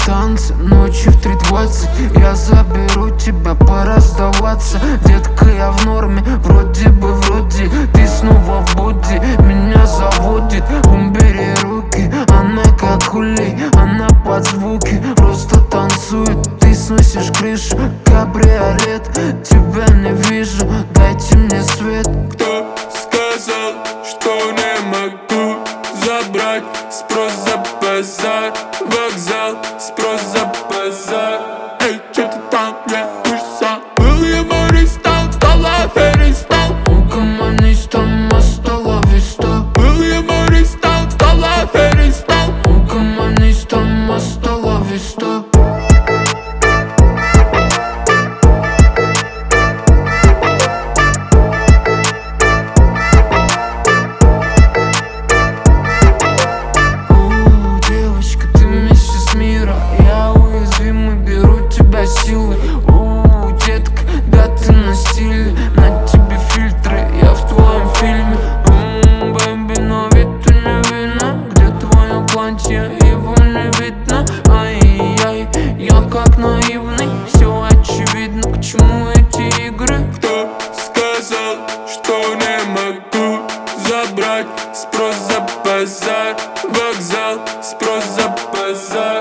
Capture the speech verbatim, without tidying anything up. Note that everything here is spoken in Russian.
танцы ночью в три двадцать. Я заберу тебя, пора сдаваться. Детка, я в норме, вроде бы, вроде. Ты снова в боди, меня заводит. Убери руки, она как улей, она под звуки, просто танцует. Ты сносишь крышу, кабриолет. Тебя не вижу, дайте мне свет. Кто сказал, что не могу забрать? Спрос за базар, вокзал, спрос за базар. Эй, чё ты там, я уж сам. Был я мористом, стал аферистом. У коммунистом осталось сто. Был я мористом, стал аферистом. У коммунистом осталось сто. Силы, у, детка, да ты на стиле. На тебе фильтры, я в твоем фильме. У, бэйби, но вид у не видно. Где твое платье, его не видно. Ай-яй, я как наивный. Все очевидно, к чему эти игры. Кто сказал, что не могу забрать? Спрос за базар, вокзал, спрос за базар.